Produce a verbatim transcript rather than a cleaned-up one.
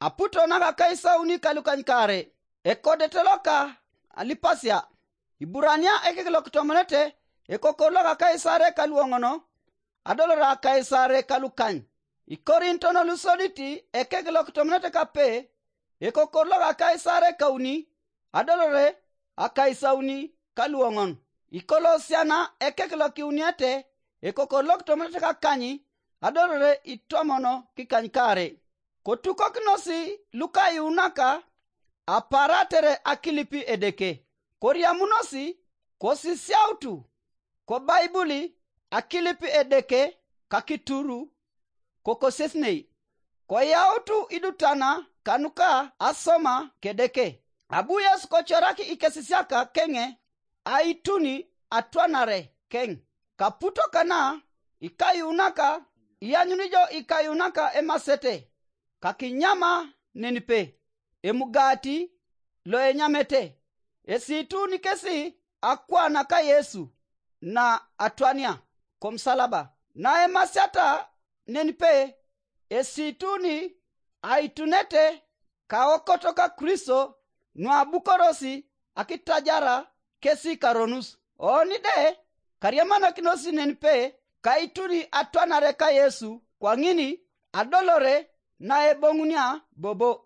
aputo naga kaisa uni kalukan kare ekode teloka alipasia Iburania ekekilok tomonete ekokoloka kaisare kaluongono adolora kaisare kalukan Ikorinto no lusoditi ekekilok tomonete kape ekokoloka kaisare kauni adolore akaisauni kaluongon Ikolosiana ekekilok uniete ekokoloka tomonete kakanyi adolore itomono kikankare kotukoknosi lukai unaka aparatere akilipi edeke koriamunosi kosisiautu ko baibuli akilipi edeke kakituru kokosesnei koyautu idutana kanuka asoma kedeke abuyas kochoraki ikesisiaka kenge aituni atwanare keng kaputo kana ikayunaka iyanyunijo ikayunaka emasete kakinyama nenipe emugati lo enyamete esituni kesi akwana ka Yesu na atwania komsalaba na emasata nenipe esituni aitunete kaokotoka Kristo nwa bukorosi akitajara kesi karonus onide kariamana kinosi nenipe kaituni atwanare ka Yesu kwangini adolore na ebongunia bobo